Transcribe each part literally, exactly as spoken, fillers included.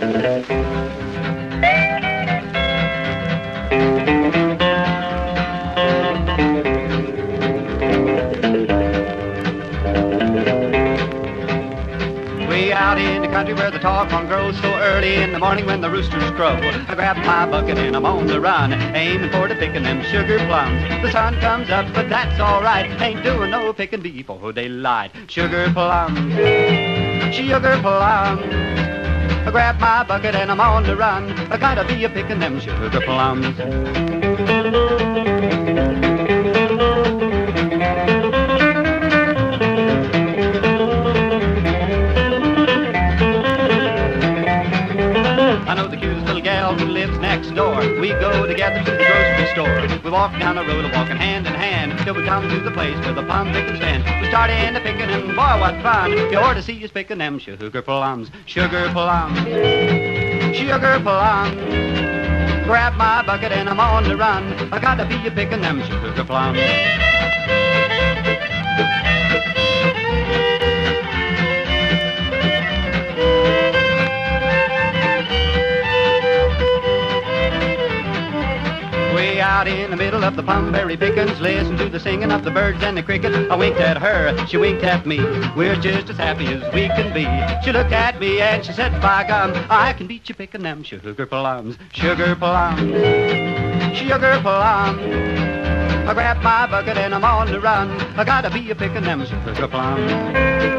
Way out in the country where the tall corn grows so early in the morning when the roosters crow, I grab my bucket and I'm on the run, aiming for the picking them sugar plums. The sun comes up, but that's alright, ain't doing no picking before daylight. Sugar plums, sugar plums. I grab my bucket and I'm on the run, I gotta be a picking them sugar plums. I know the cutest little gal who lives next door. We go together to the grocery store. We walk down the road, walking hand in hand, till we come to the place where the plum picking stand. We start in the picking, and boy, what fun! You ought to see us picking them sugar plums, sugar plums, sugar plums. Grab my bucket and I'm on the run, I gotta be a picking them sugar plums. Out in the middle of the plumberry pickings, listen to the singing of the birds and the cricket. I winked at her, she winked at me. We're just as happy as we can be. She looked at me and she said, by gum, I can beat you picking them sugar plums, sugar plums, sugar plums. I grab my bucket and I'm on the run, I gotta be a picking them sugar plums.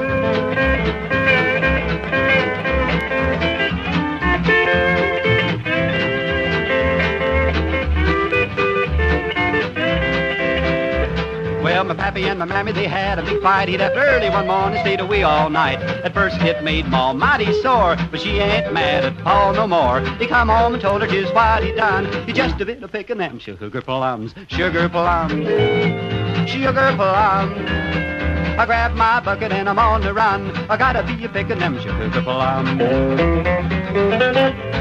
Well, my pappy and my mammy, they had a big fight. He left early one morning, stayed away all night. At first it made Ma mighty sore, but she ain't mad at Pa no more. He come home and told her just what he done. He just a bit of picking them sugar plums, sugar plums, sugar plums. I grab my bucket and I'm on the run, I gotta be a picking them sugar plums.